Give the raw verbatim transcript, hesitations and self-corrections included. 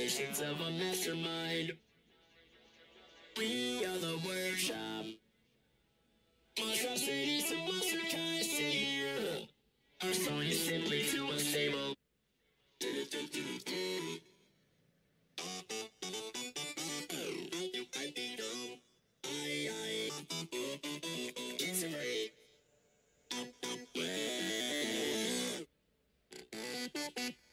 Patience of a mastermind. We are the workshop. Monstrosities to monster city. Our song is simply too unstable. It's a break.